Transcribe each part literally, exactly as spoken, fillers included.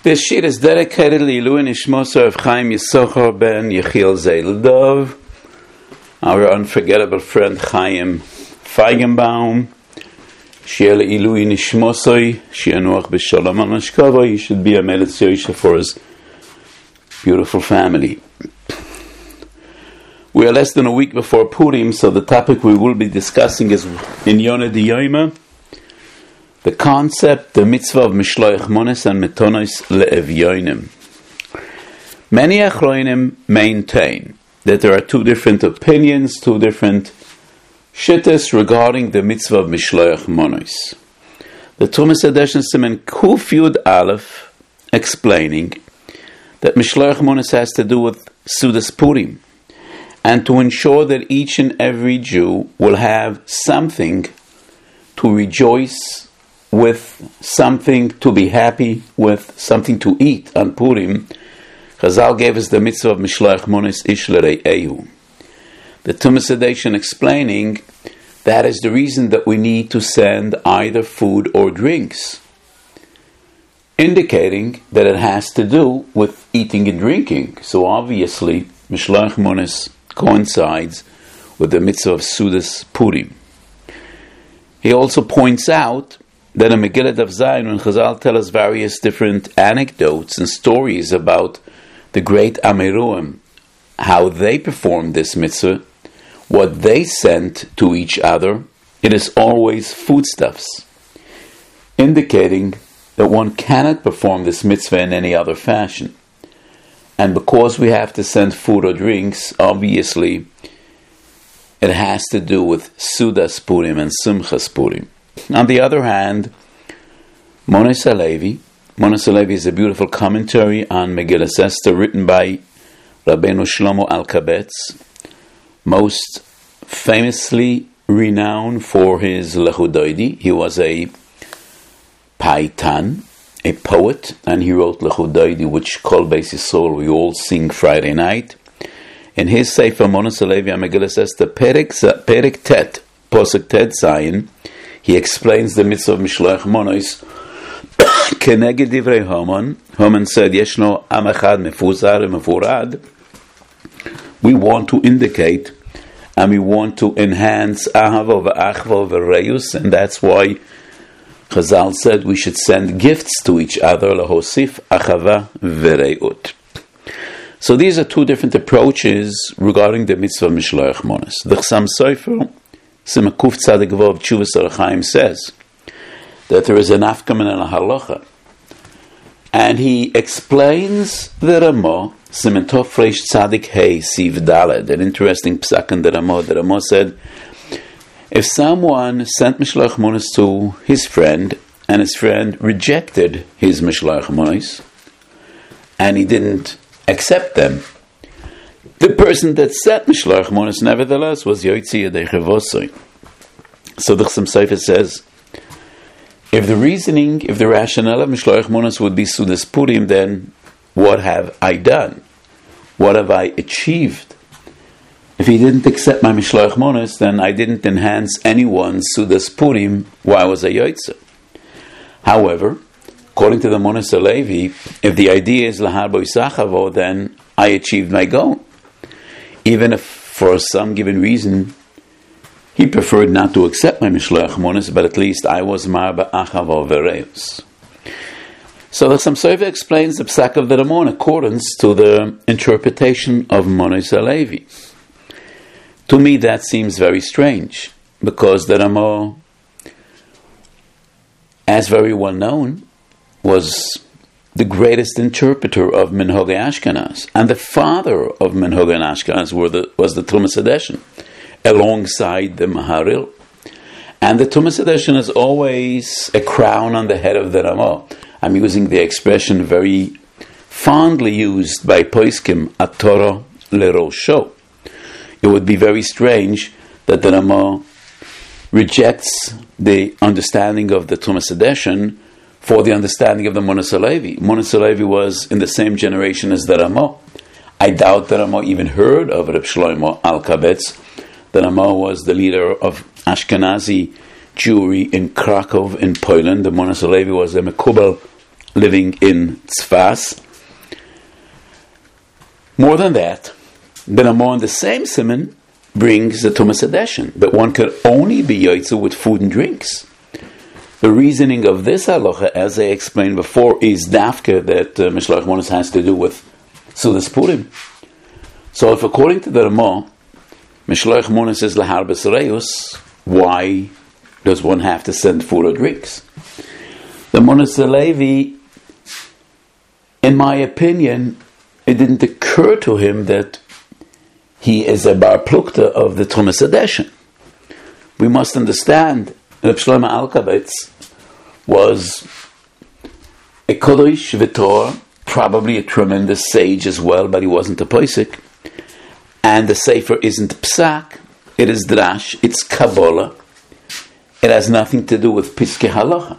This sheet is dedicated to Ilui Nishmos of Chaim Yisachar ben Yechiel Zeildov, our unforgettable friend Chaim Feigenbaum. Shiel Ilui Nishmosoi, Shianuach B'Shalom Al Mashkava. He should be a Melech Yosha for his beautiful family. We are less than a week before Purim, so the topic we will be discussing is in Yonah D'Yoma, the concept, the mitzvah of Mishloach Mones and Metonos Le'evyonim. Many Achronim maintain that there are two different opinions, two different shittas regarding the mitzvah of Mishloach Monos. The Tumas Hadeshen Siman Kuf Yud Aleph explaining that Mishloach Monos has to do with Sudas Purim, and to ensure that each and every Jew will have something to rejoice with, something to be happy with, something to eat on Purim. Chazal gave us the mitzvah of Mishloach Monos Ish L'Re'ehu. The Tumas Hadeshen explaining that is the reason that we need to send either food or drinks, indicating that it has to do with eating and drinking. So obviously Mishloach Monos coincides with the mitzvah of Sudas Purim. He also points out that in Megillah Daf Zayin, when Chazal tell us various different anecdotes and stories about the great Amiruim, how they performed this mitzvah, what they sent to each other, it is always foodstuffs, indicating that one cannot perform this mitzvah in any other fashion. And because we have to send food or drinks, obviously it has to do with Sudas Purim and Simchas Purim. On the other hand, Monos Halevi, Monos Halevi is a beautiful commentary on Megillas Esther written by Rabbeinu Shlomo Alkabetz, most famously renowned for his Lechudoidi. He was a Paitan, a poet, and he wrote Lechudoidi, which Kol Beis Yisrael we all sing Friday night. In his Sefer Monos Halevi on Megillas Esther, Perek Tet, Posuk Tet Zayin, he explains the mitzvah of Mishloach Monos. Keneged Divrei Haman, Haman said, Yeshno Am Echad Mefuzar Mefurad. We want to indicate and we want to enhance Ahava v'Achva v'Reus, and that's why Chazal said we should send gifts to each other, Lahosif Achava v'Reut. So these are two different approaches regarding the mitzvah of Mishloach Monos. The Chassam Sofer Simakuf Tzadik Vav Tshuvas Orach Chaim says that there is an afkaman and a halacha, and he explains the Ramah Siman Tov Reish Tzadik Hey Siv Daled, an interesting psak in the Ramah. The Ramah said, if someone sent Mishloach Monos to his friend and his friend rejected his Mishloach Monos and he didn't accept them, the person that sent Mishloach Monos nevertheless was Yoitzi Yadei Chavosoi. So the Chassam Sofer says, if the reasoning, if the rationale of Mishloach Monos would be Sudas Purim, then what have I done? What have I achieved? If he didn't accept my Mishloach Monos, then I didn't enhance anyone's Sudas Purim while I was a Yoitzi. However, according to the Monos Halevi, if the idea is Lahar Bo Yisachavo, then I achieved my goal. Even if for some given reason he preferred not to accept my Mishloach Monos, but at least I was Marba Achavo Vereus. So the Chassam Sofer explains the psak of the Ramah in accordance to the interpretation of Monos Halevi. To me that seems very strange, because the Ramah, as very well known, was the greatest interpreter of Minhagei Ashkenaz, and the father of Minhagei Ashkenaz were the, was the Tumas Hadeshen, alongside the Maharil. And the Tumas Hadeshen is always a crown on the head of the Ramah. I'm using the expression very fondly used by Poiskim, a Torah lerosho. It would be very strange that the Ramah rejects the understanding of the Tumas Hadeshen for the understanding of the Monos Halevi. Monos Halevi was in the same generation as the Ramah. I doubt that Ramah even heard of Reb Shlomo Alkabetz. The Ramah was the leader of Ashkenazi Jewry in Krakow in Poland. The Monos Halevi was a Mekubal living in Tzfas. More than that, the Ramah in the same siman brings the Tumas Hadeshin, that one could only be Yotze with food and drinks. The reasoning of this halacha, as I explained before, is dafka that uh, Mishloach Monos has to do with Sudas Purim. So if according to the Ramah, Mishloach Monos is Lahar B'Sareus, why does one have to send food or drinks? The Monos Levi, in my opinion, it didn't occur to him that he is a bar plukta of the Tumas Hadeshin. We must understand Reb Shlomo Alkabetz was a kodesh v'tor, probably a tremendous sage as well, but he wasn't a posek. And the sefer isn't psak, it is drash, it's kabbalah. It has nothing to do with piskei halacha.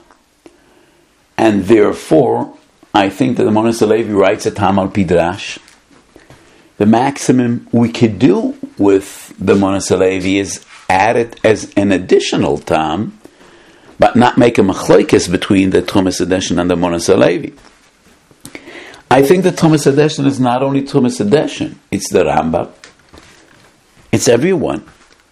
And therefore, I think that the Monos Levi writes a tam al pidrash. The maximum we could do with the Monos Levi is add it as an additional tam, but not make a machlokes between the Tumas Hadeshin and the Monos Levi. I think the Tumas Hadeshin is not only Tumas Hadeshin, it's the Rambam, it's everyone.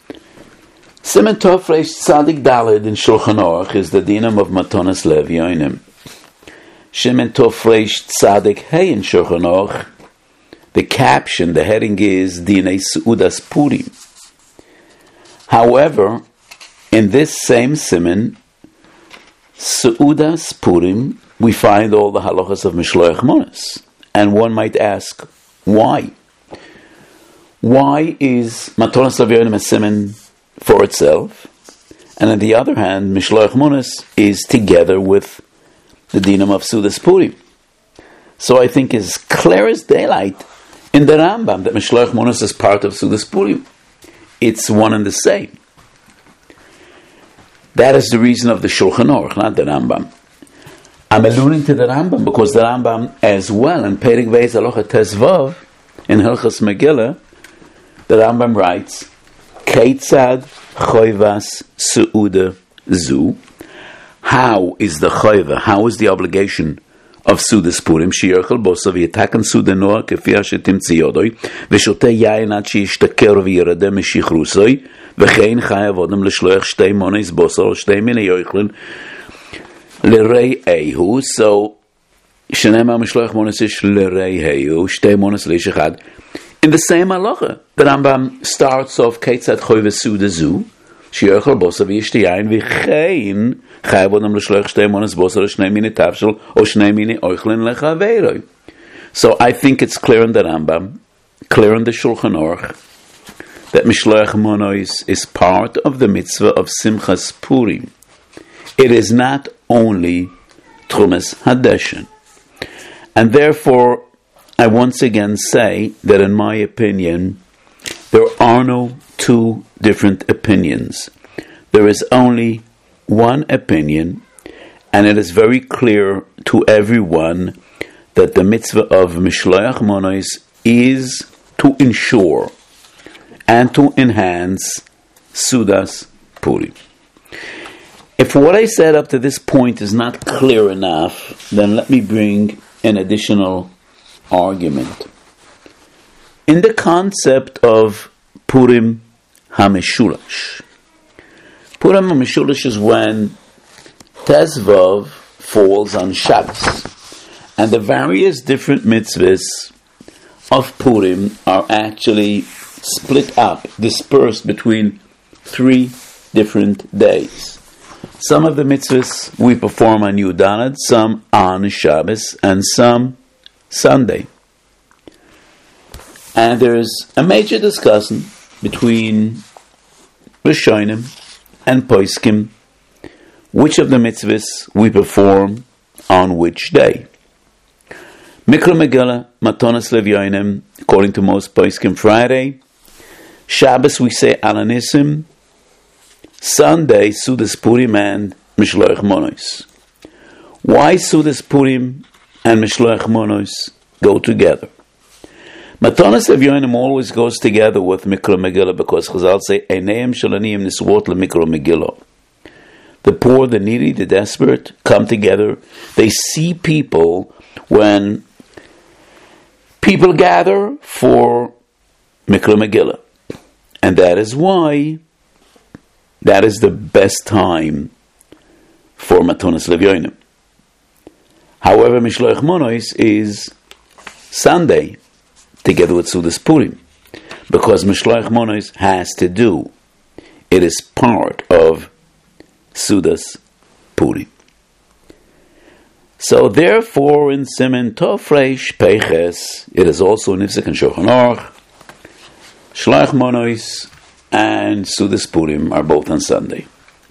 Siman Tov Reish Tzadik Daled in Shulchan Aruch is the dinam of Matonas Levi Yoinim. Siman Tov Reish Tzadik Hey in Shulchan Aruch, the caption, the heading is Dinei Seudas Purim. However, in this same siman, Seudas Purim, we find all the halachas of Mishloach Monos. And one might ask, why? Why is Matonas Levi Yoinim a siman for itself? And on the other hand, Mishloach Monos is together with the dinam of Seudas Purim. So I think it's clear as daylight in the Rambam that Mishloach Monos is part of Seudas Purim. It's one and the same. That is the reason of the Shulchan Aruch, not the Rambam. I'm alluding to the Rambam because the Rambam as well in Perek Beis Halacha Tezvav in Hilchos Megillah, the Rambam writes, Keitzad choivas seuda zu. How is the choiva? How is the obligation of Seudas Purim? Sheyachal bosav yitakan suda noah kefi shetimtzi yodoi v'shotei yayin ad sheyishtaker v'yiradeh meshichrusoi v'chein chayav odem l'shloach shtei mones bosar shtei minei yoichlin l'rei ehu. So shenema mishloach mones ish l'rei ehu shtei mones leish echad. In the same halacha, the Rambam starts off Keitzad choivas seuda zu. Sheyachal bosav yishti yayin v'chein chayav odem l'shloach shtei mones bosar shnei minei tavshel o shnei minei oichlin lechaveiroi. So I think it's clear in the Rambam, clear in the Shulchan Aruch, that Mishloach Monos is part of the mitzvah of Simchas Purim. It is not only Tumas Hadeshin. And therefore, I once again say that in my opinion, there are no two different opinions. There is only one opinion, and it is very clear to everyone that the mitzvah of Mishloach Monos is to ensure and to enhance Seudas Purim. If what I said up to this point is not clear enough, then let me bring an additional argument. In the concept of Purim HaMeshulash, Purim HaMeshulash is when Tezvav falls on Shabbos, and the various different mitzvahs of Purim are actually split up, dispersed between three different days. Some of the mitzvahs we perform on Yud Daled, some on Shabbos, and some Sunday. And there's a major discussion between Rishonim and Poskim, which of the mitzvahs we perform on which day. Mikra Megillah, Matonas Levi Yoinim, according to most Poskim, Friday. Shabbos we say Alanissim. Sunday, Seudas Purim and Mishloach Monos. Why Seudas Purim and Mishloach Monos go together? Matonas Levi Yoinim always goes together with Mikra Megillah because Chazal say Eineim Shalaniyim Niswot LeMikra Megillah. the poor, the needy, the desperate come together. They see people when people gather for Mikra Megillah. And that is why that is the best time for Matonis Levyonim. However, Mishloach Monos is Sunday, together with Sudas Purim, because Mishloach Monos has to do. It is part of Sudas Purim. So therefore, in Siman Tov Reish Peiches, it is also Nifsek and Shulchan Aruch, Shloach Monos and Sudas Purim are both on Sunday.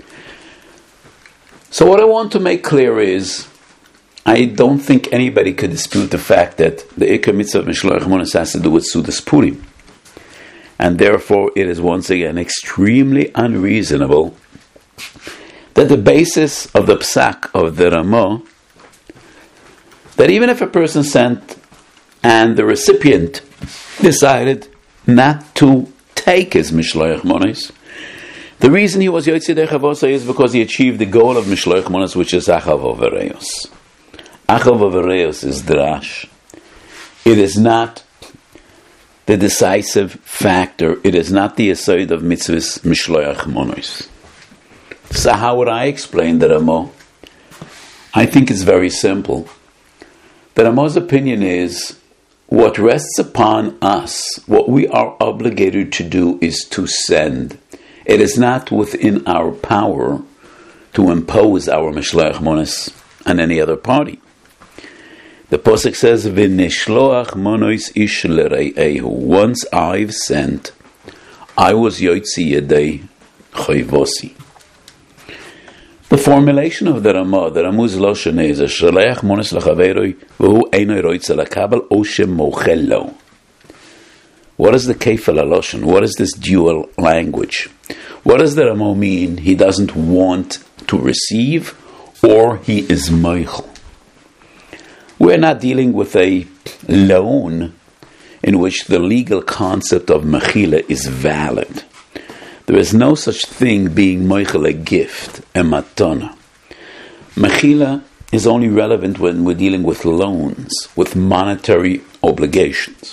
So what I want to make clear is, I don't think anybody could dispute the fact that the Ikar Mitzvah of Mishloach Monos has to do with Sudas Purim. And therefore, it is once again extremely unreasonable that the basis of the Psak of the Ramah, that even if a person sent and the recipient decided not to take his Mishloach Monos, the reason he was Yotzei Yedei Chavosai is because he achieved the goal of Mishloach Monos, which is Achav Overeos. Achav Overeos is drash. It is not the decisive factor. It is not the aside of mitzvahs Mishloach Monos. So how would I explain the Ramah? I think it's very simple. The Ramah's opinion is, what rests upon us, what we are obligated to do is to send. It is not within our power to impose our Mishloach Monos on any other party. The Pasuk says, V'nishloach monos ish l'rei'ehu. Once I've sent, I was Yotzei Yedei Chayvosi. The formulation of the Ramah, the Ramah's Lashon is, Shaleach monos l'chaveroi, v'hu einoi roitze l'kabel, o shemochel lo. What is the Kefel HaLashon? What is this dual language? What does the Ramah mean? He doesn't want to receive, or he is moichel. We're not dealing with a loan in which the legal concept of mechila is valid. There is no such thing being moichel, a gift, a matana. Mechila is only relevant when we're dealing with loans, with monetary obligations.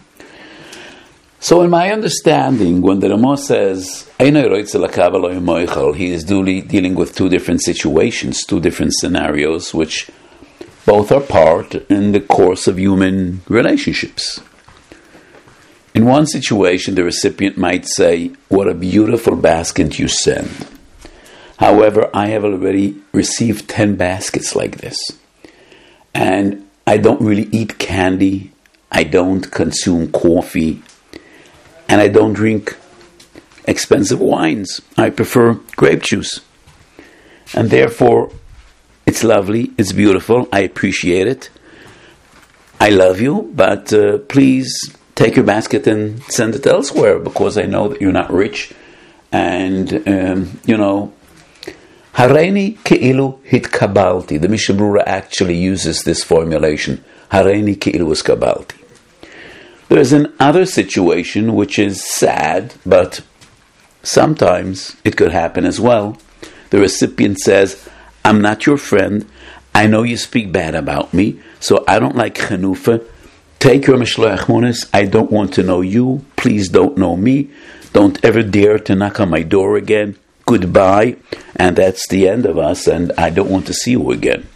So in my understanding, when the Ramah says, he is duly dealing with two different situations, two different scenarios, which both are part in the course of human relationships. In one situation, the recipient might say, what a beautiful basket you send. However, I have already received ten baskets like this. And I don't really eat candy. I don't consume coffee. And I don't drink expensive wines. I prefer grape juice. And therefore, it's lovely, it's beautiful, I appreciate it. I love you, but uh, please take your basket and send it elsewhere, because I know that you're not rich. And, um, you know, Hareini ke'ilu hitkabalti. The Mishnah Berurah actually uses this formulation. Hareini ke'ilu iskabalti. There is another situation which is sad, but sometimes it could happen as well. The recipient says, I'm not your friend. I know you speak bad about me, so I don't like chanufa. Take your Mishloach Monos. I don't want to know you. Please don't know me. Don't ever dare to knock on my door again. Goodbye. And that's the end of us, and I don't want to see you again.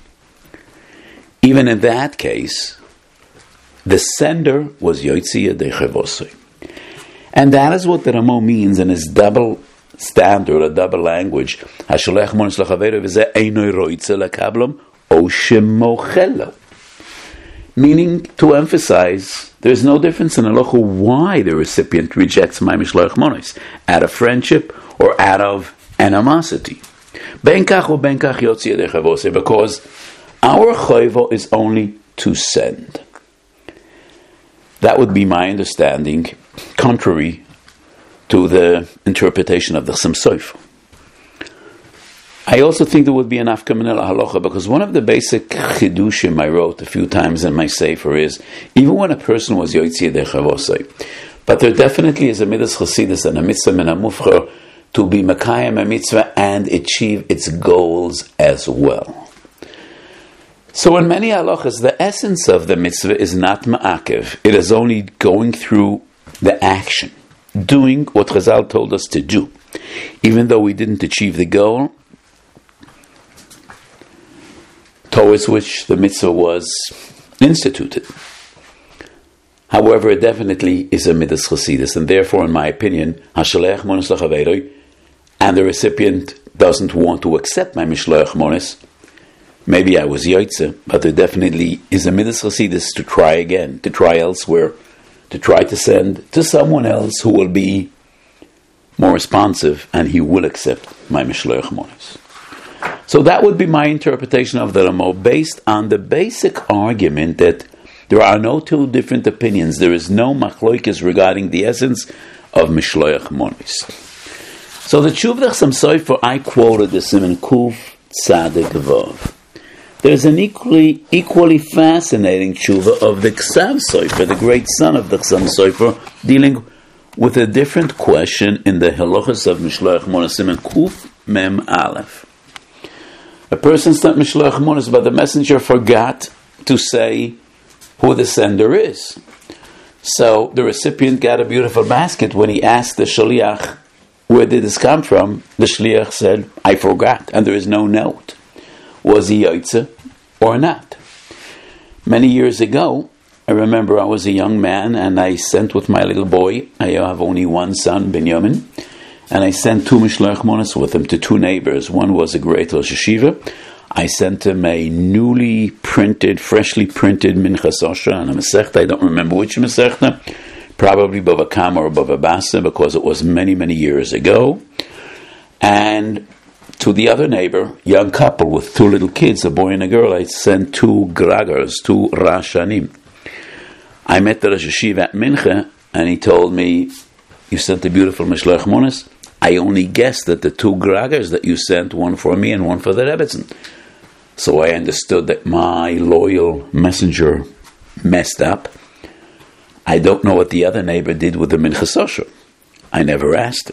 Even in that case, the sender was Yotzei Yedei Chavosai. And that is what the Ramah means in his double standard, a double language. Hasholech monos l'chaveru v'zeh einoi roitze l'kablom o shemochelo. Meaning to emphasize, there is no difference in halacha why the recipient rejects my mishloach monos, out of friendship or out of animosity. Ben kach or ben kach Yotzei Yedei Chavosai, because our chayva is only to send. That would be my understanding, contrary to the interpretation of the Chassam Sofer. I also think there would be an afkaminel halacha, because one of the basic chidushim I wrote a few times in my sefer is, even when a person was Yotzei Yedei Chavosai, but there definitely is a midas chasidus and a mitzvah min hamufcher to be Mekayim a mitzvah and achieve its goals as well. So in many halachas, the essence of the mitzvah is not ma'akev. It is only going through the action, doing what Chazal told us to do. Even though we didn't achieve the goal towards which the mitzvah was instituted. However, it definitely is a midas chasidus, and therefore, in my opinion, hashalech monos lachaveiroi, and the recipient doesn't want to accept my mishloach monos. Maybe I was yoitze, but there definitely is a midas chasidus to try again, to try elsewhere, to try to send to someone else who will be more responsive, and he will accept my mishloach monos. So that would be my interpretation of the Ramo, based on the basic argument that there are no two different opinions. There is no machloikis regarding the essence of mishloach monos. So the Tshuva Chassam Sofer, I quoted the Siman Kuf Tzaddik Vav. There's an equally equally fascinating Tshuva of the Ksav Sofer, the great son of the Chassam Sofer, dealing with a different question in the halachas of mishloach monos, Siman Kuf Mem Aleph. A person sent mishloach monos, but the messenger forgot to say who the sender is. So the recipient got a beautiful basket. When he asked the shaliach, where did this come from? The shaliach said, I forgot, and there is no note. Was he yaitze or not? Many years ago, I remember I was a young man, and I sent with my little boy, I have only one son, Binyamin, and I sent two mishloach monos with him to two neighbors. One was a great Rosh Yeshiva. I sent him a newly printed, freshly printed Minchas Osher and a Masechta. I don't remember which Masechta, probably Bava Kama or Bava Basa, because it was many, many years ago. And to the other neighbor, young couple with two little kids, a boy and a girl, I sent two Gragars, two Rashanim. I met the Rosh Yeshiva at Mincha, and he told me, you sent a beautiful Mishloach Monos. I only guessed that the two Gragars that you sent, one for me and one for the Rebbetzin. So I understood that my loyal messenger messed up. I don't know what the other neighbor did with the Minchas Osher. I never asked him.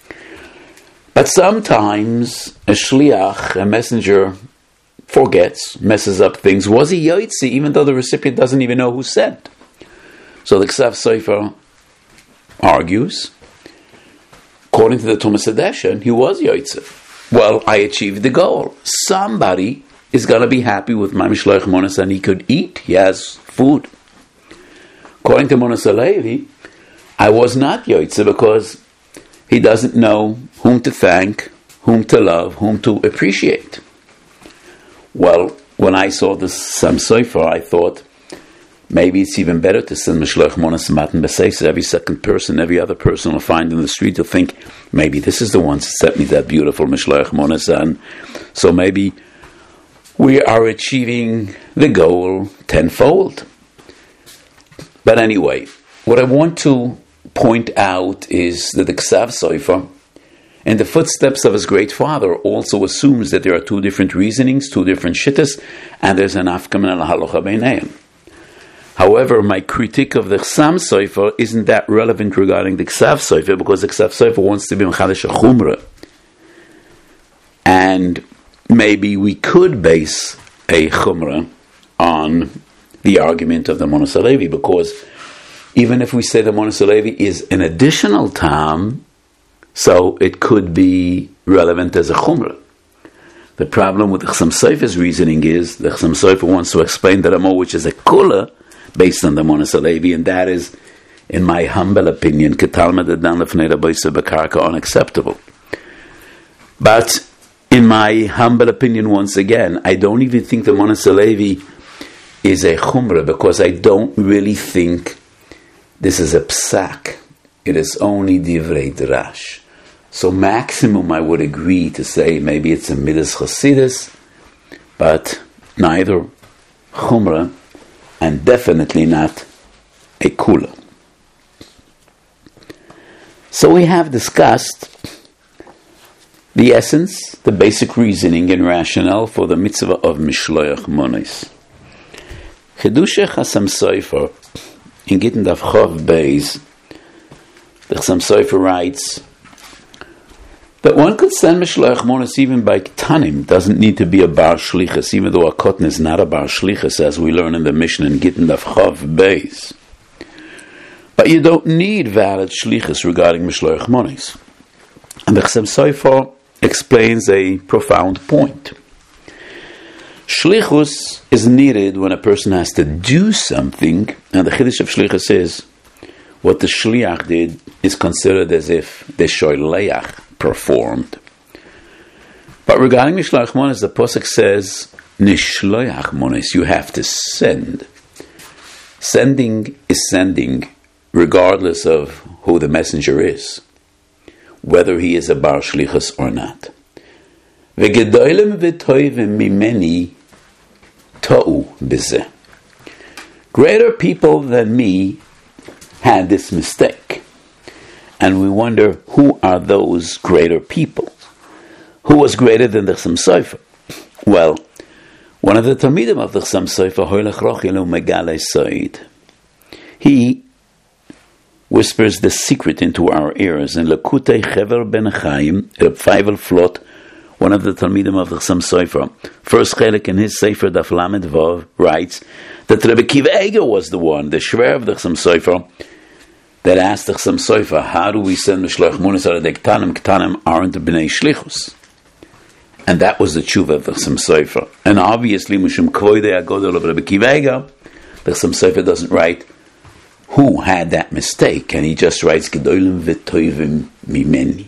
But sometimes a shliach, a messenger, forgets, messes up things. Was he yaitzi, even though the recipient doesn't even know who sent? So the Ksav Sofer argues, according to the Tumas Hadeshen, he was yaitzi. Well, I achieved the goal. Somebody is going to be happy with my mishloach monos, and he could eat. He has food. According to Monos Alevi, I was not yaitze because he doesn't know whom to thank, whom to love, whom to appreciate. Well, when I saw this Sam Sofer, I thought maybe it's even better to send mishloach monos matan b'seis. Every second person, every other person will find in the street will think, maybe this is the one who sent me that beautiful mishloach monos, and so maybe we are achieving the goal tenfold. But anyway, what I want to point out is that the Ksav Sofer, in the footsteps of his great father, also assumes that there are two different reasonings, two different shittas, and there's an afkaman and a halacha beinayim. However, my critique of the Chassam Sofer isn't that relevant regarding the Ksav Sofer, because the Ksav Sofer wants to be mechadish a chumrah. And maybe we could base a chumrah on the argument of the Monos Alevi, because even if we say the Monos Alevi is an additional tam, so it could be relevant as a chumrah. The problem with the Chassam Sofer's reasoning is the Chassam Sofer wants to explain the Ramo, which is a kula based on the Monos Alevi, and that is, in my humble opinion, unacceptable. But in my humble opinion, once again, I don't even think the Monos Alevi is a chumrah, because I don't really think this is a psak. It is only divrei drash. So maximum I would agree to say maybe it's a midas chasidus, but neither chumrah and definitely not a kula. So we have discussed the essence, the basic reasoning and rationale for the mitzvah of mishloach monos. Chidusha Chassam Sofer in Gittin Daf Chov Beis, the Chassam Sofer writes That one could send Mishloach Monos even by Ktanim, doesn't need to be a Bar Shlichus, even though a Kotan is not a Bar Shlichus, as we learn in the Mishnah in Gittin Daf Chav Beis. But you don't need valid Shlichus regarding Mishloach Monos. And the Chassam Sofer explains a profound point. Shlichus is needed when a person has to do something, and the Chiddush of Shlichus is, what the Shliach did is considered as if the Sholeach performed. But regarding Mishloach Monos, the Pasuk says, Nishloach Monos, you have to send. Sending is sending, regardless of who the messenger is, whether he is a Bar Shlichus or not. V'gedolim v'toivim mimeni ta'u b'zeh. Greater people than me had this mistake. And we wonder, who are those greater people? Who was greater than the Chassam Sofer? Well, one of the Talmidim of the Chassam Sofer, Hoylech Rochilu Megale Soid, he whispers the secret into our ears. In Lekutei Chever Ben Chaim, Reb Feivel Flot, one of the Talmidim of the Chassam Sofer, first chelik in his Sefer Daf Lamed Vav, writes that Rebbe Akiva Eiger was the one, the Shver of the Chassam Sofer, that asked the Chassam Sofer, how do we send Mishloach Monos out of the Ktanim? Ktanim aren't B'nei Shlichus. And that was the tshuva of the Chassam Sofer. And obviously, Mishum Kvoidei HaGodol of Rebbe Akiva Eiger, the Chassam Sofer doesn't write who had that mistake, and he just writes Gedolim v'toivim mimeni.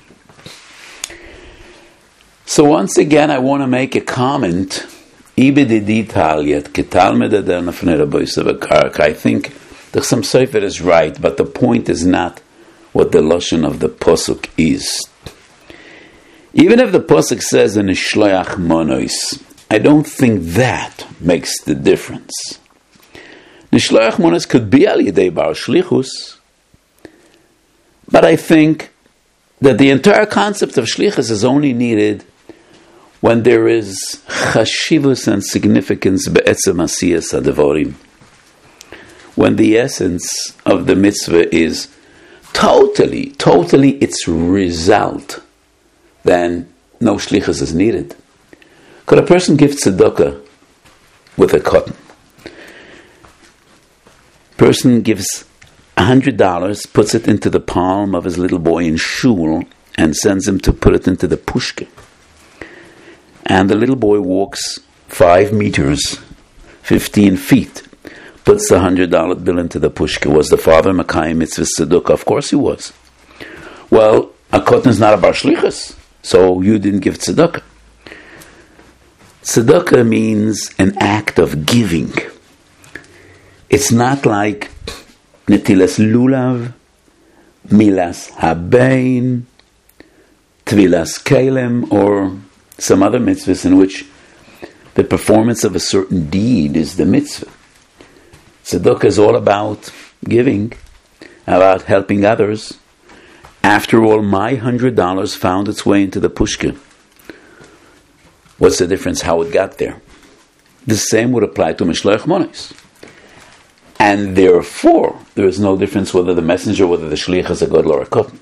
So once again, I want to make a comment. I think the Chassam Sofer is right, but the point is not what the lashon of the pasuk is. Even if the pasuk says in Nishloach Monos, I don't think that makes the difference. Nishloach Monos could be al yedei bar shlichus, but I think that the entire concept of shlichus is only needed when there is chashivus and significance be'etzem asiyas hadevarim. When the essence of the mitzvah is totally, totally its result, then no shlichus is needed. Could a person give tzedakah with a cotton? Person gives a hundred dollars, puts it into the palm of his little boy in shul, and sends him to put it into the pushka. And the little boy walks five meters, fifteen feet, puts the hundred dollar bill into the pushka. Was the father Makayim mitzvah tzedakah? Of course he was. Well, a cotton is not a bar shlichus, so you didn't give tzedakah. Tzedakah means an act of giving. It's not like netilas lulav, milas habein, tvilas kelem, or some other mitzvahs in which the performance of a certain deed is the mitzvah. Tzedakah is all about giving, about helping others. After all, my hundred dollars found its way into the pushka. What's the difference how it got there? The same would apply to Mishloach Monos. And therefore, there is no difference whether the messenger, whether the shliach is a gadol or a kohen.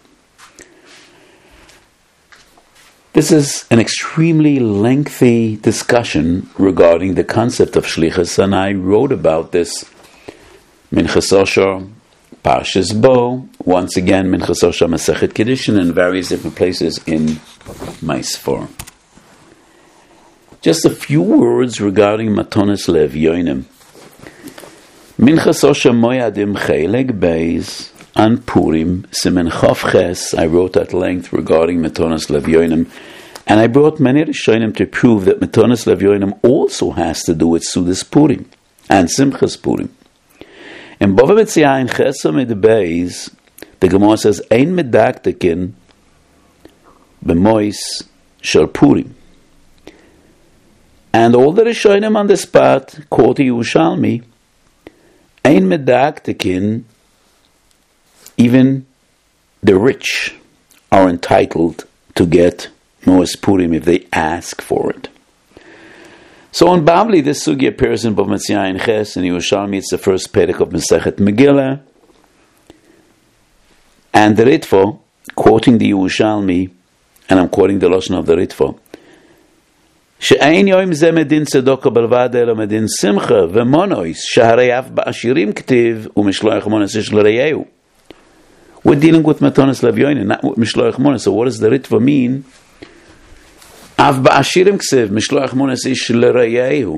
This is an extremely lengthy discussion regarding the concept of shlichus, and I wrote about this Minchas Osher, Parshas Bo, once again Minchas Osher Masechet Kiddushin, and various different places in my Sfor. Just a few words regarding Matonis Levyonim. Minchas Osher Moyadim Chelek Beis on Purim, Simen Chav Ches, I wrote at length regarding Matonis Levyonim, and I brought many Rishonim to prove that Matonis Levyonim also has to do with Sudas Purim and Simchas Purim. In Bava Metzia in Chesamid Beis, the Gemara says, Ein medaktekin b'mois shel Purim. And all the Rishonim on the spot, quote Yerushalmi, Ein medaktekin, even the rich are entitled to get Mois Purim if they ask for it. So in Bavli, this sugi appears in Bava Metzia in Ches, and Yerushalmi, it's the first perek of Masechet Megillah. And the Ritva, quoting the Yerushalmi, and I'm quoting the Lashon of the Ritva, שאין יום זה מדין צדוקה בלבד אלא מדין שמחה ומונויס שהרי אף בעשירים כתיב ומשלוח מונס יש לרעהו. We're dealing with Matonis Levyoinen, not with Mishloach Mones. So what does the Ritva mean? Av ba'ashirim ksev, Mishloach Mones ish l'rayehu.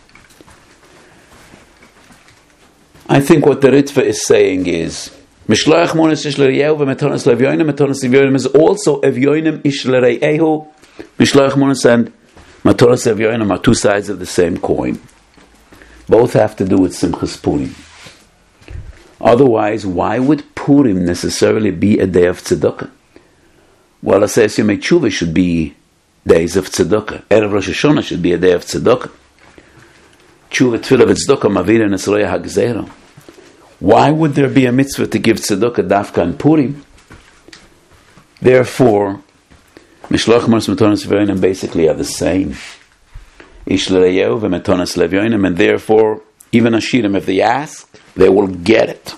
I think what the Ritva is saying is, Mishloach Mones ish l'rayehu v'Matonis Levyoinen, Matonis Levyoinen is also Evyoinem ish l'rayehu. Mishloach Mones and Matonis Levyoinen are two sides of the same coin. Both have to do with Simchas Purim. Otherwise, why would Purim necessarily be a day of tzedakah? Well, Aseh Yomei Tshuva should be days of tzedakah. Erev Rosh Hashanah should be a day of tzedakah. Tshuva Tfilah v'tzedakah Mavira Nesroya HaGzera. Why would there be a mitzvah to give tzedakah dafka on Purim? Therefore, Mishloach Monos Matonis Levyonim basically are the same. Ish l'rayehu v'Matonis Levyonim, and therefore, even Ashirim, if they ask, they will get it.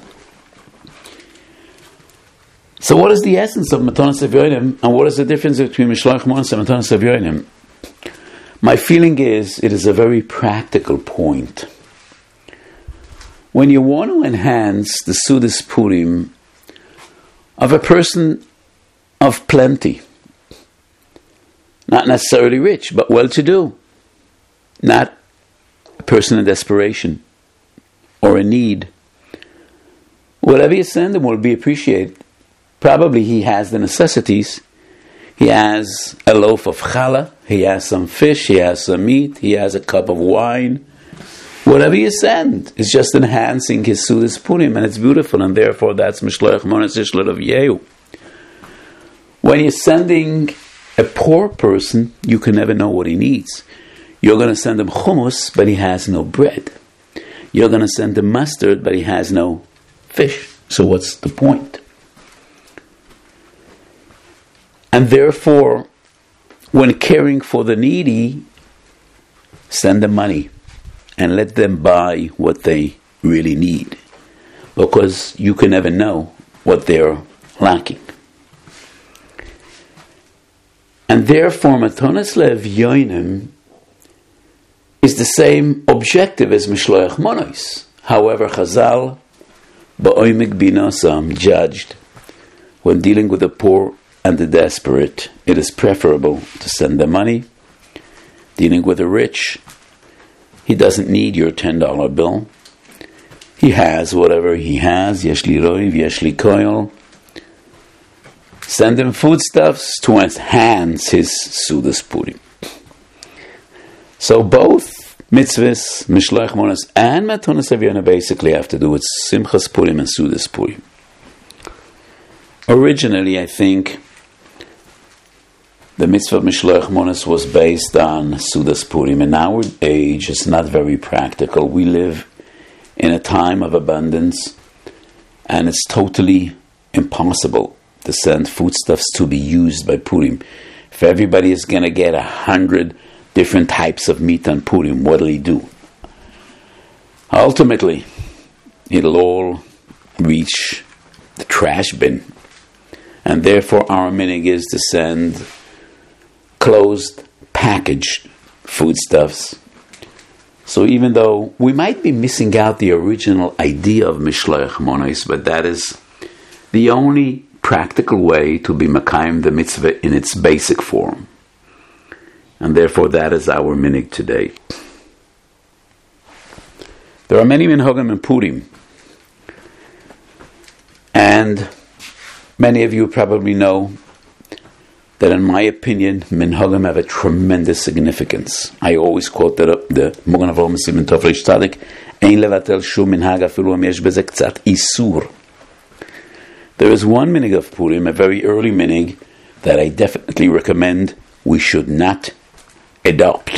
So what is the essence of Matonis Levyonim, and what is the difference between Mishloach Monos and Matonis Levyonim? My feeling is, it is a very practical point. When you want to enhance the Sudas Purim of a person of plenty, not necessarily rich, but well-to-do, not a person in desperation or in need, whatever you send him will be appreciated. Probably he has the necessities. He has a loaf of challah, he has some fish, he has some meat, he has a cup of wine. Whatever you send is just enhancing his Sudas Purim, and it's beautiful, and therefore that's Mishloach Monos Ish l'Rayehu. When you're sending a poor person, you can never know what he needs. You're going to send him hummus, but he has no bread. You're going to send him mustard, but he has no fish. So what's the point? And therefore, when caring for the needy, send them money and let them buy what they really need, because you can never know what they're lacking. And therefore, Matonis Levyonim is the same objective as Mishloach Monos. However, Chazal, Ba'oimik Binasam, judged, when dealing with the poor and the desperate, it is preferable to send them money. Dealing with the rich, he doesn't need your ten dollar bill. He has whatever he has, yesh li roiv, yesh li koil. Send him foodstuffs to enhance his Sudas Purim. So both mitzvahs, Mishloach Monos and Matonis Levyonim, basically have to do with Simchas Purim and Sudas Purim. Originally, I think, the mitzvah of Mishloach Monos was based on Sudas Purim. In our age, it's not very practical. We live in a time of abundance, and it's totally impossible to send foodstuffs to be used by Purim. If everybody is going to get a hundred different types of meat on Purim, what'll he do? Ultimately, it'll all reach the trash bin. And therefore our minig is to send closed, packaged foodstuffs. So even though we might be missing out the original idea of Mishloach Monos, but that is the only practical way to be Makayim the mitzvah in its basic form. And therefore that is our minig today. There are many minhagim in Purim. And many of you probably know that, in my opinion, minhagim have a tremendous significance. I always quote that the Mogan of Olam Simon Tofresh Tzadik, Ein levatel shum minhag afilu am yesh beze ktzat isur. There is one minig of Purim, a very early minig, that I definitely recommend we should not adopt.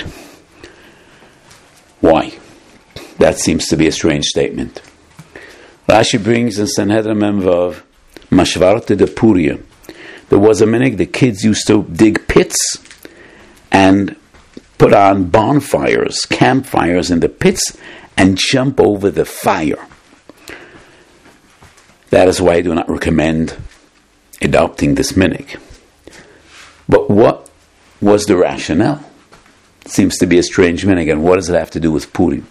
Why? That seems to be a strange statement. Rashi brings in Sanhedrin Memvav, Mashvarte de Puria. There was a minig, the kids used to dig pits and put on bonfires, campfires in the pits, and jump over the fire. That is why I do not recommend adopting this minig. But what was the rationale? It seems to be a strange minhag. What does it have to do with Purim?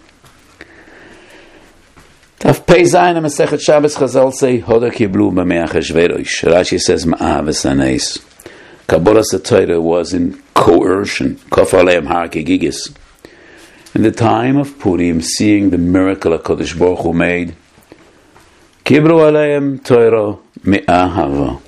Taf Pei Zayin Masechet Shabbos Chazal say Hoda Kiblu B'mei Achashverosh. Rashi says Ma'av Sanes. Kabbalah Torah was in coercion. Kof Aleim Har Kegigis. In the time of Purim, seeing the miracle HaKadosh Baruch Hu made, Kibru Aleim Torah Me'ahava.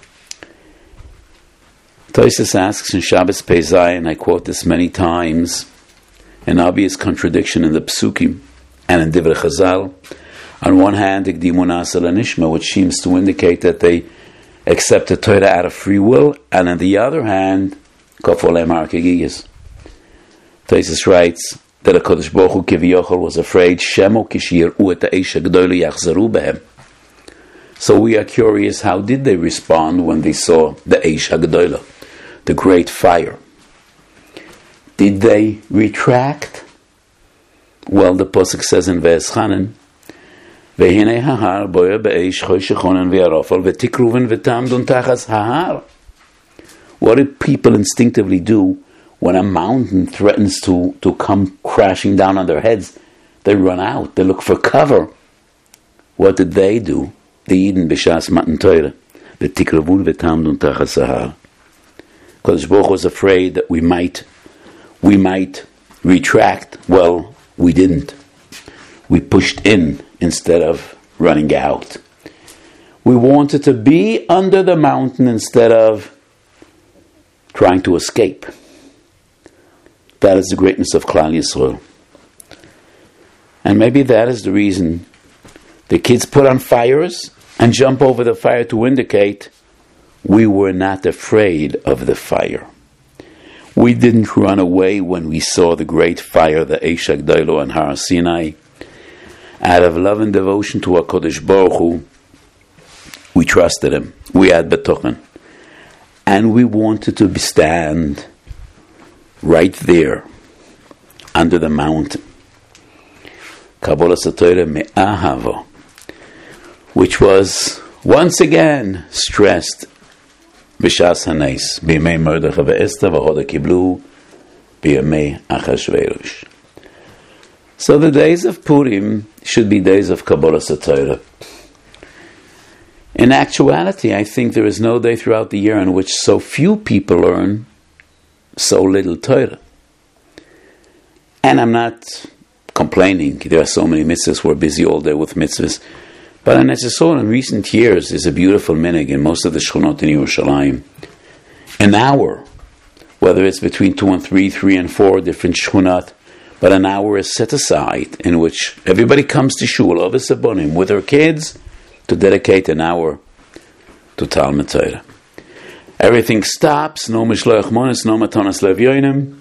Tosfos asks in Shabbos Pei Zayin, I quote this many times, an obvious contradiction in the Psukim and in Divrei Chazal. On one hand, Ikdimu Na'aseh L'Nishma, which seems to indicate that they accept the Torah out of free will, and on the other hand, Kof Aleim Har Kegigis. Tosfos writes that HaKadosh Baruch Hu Kiviyochel was afraid, Shemo Kishir'u et ha'Eish HaGdolah Yachzaru Behem. So we are curious, how did they respond when they saw the Eish HaGdolah, the great fire? Did they retract? Well, the Pasuk says in Ve'eschanan, Ve'hinei hahar boya be'eish choyshechonen ve'arofal ve'tikruven ve'tamdun tachas hahar. What do people instinctively do when a mountain threatens to, to come crashing down on their heads? They run out, they look for cover. What did they do? The Eden b'shas matan Torah, ve'tikruven ve'tamdun tachas hahar. Because Baruch was afraid that we might, we might retract. Well, we didn't. We pushed in instead of running out. We wanted to be under the mountain instead of trying to escape. That is the greatness of Klal Yisrael. And maybe that is the reason the kids put on fires and jump over the fire to indicate we were not afraid of the fire. We didn't run away when we saw the great fire, the Eish HaGdolah on Har Sinai. Out of love and devotion to HaKadosh Baruch Hu, we trusted Him. We had betochen. And we wanted to stand right there, under the mountain. Kabbalah Torah Me'ahava, which was once again stressed B'shas Hanes, B'yamei Mordechai ve'Esther v'Hoda Kiblu B'yamei Achashverosh. So the days of Purim should be days of Kabbalah Torah. In actuality, I think there is no day throughout the year in which so few people learn so little Torah. And I'm not complaining. There are so many mitzvahs. We're busy all day with mitzvahs. But as I saw in recent years, there's a beautiful minhag in most of the shchonot in Yerushalayim. An hour, whether it's between two and three, three and four different shchonot, but an hour is set aside in which everybody comes to shul, of Sabonim, with their kids, to dedicate an hour to Talmud Torah. Everything stops, no mishloach monos, no matanas levyonim.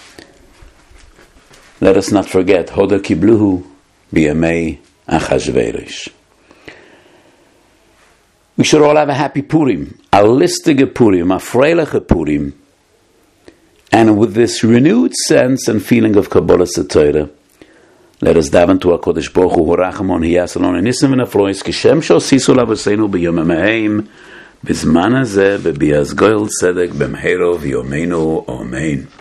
Let us not forget, Hoda Kibluhu b'yamei Achashverosh. We should all have a happy Purim, a listige Purim, a freiliche Purim, and with this renewed sense and feeling of Kabbalah Torah, let us daven to HaKadosh Baruch Hu, Horachamon, Hiyasalon, and Nisim and Afrois, Kishem Shosisu Lavosenu b'yom ha'meim, b'zman hazeh, v'bi'azgoyel tzedek b'mheiro v'yomeinu, Amen.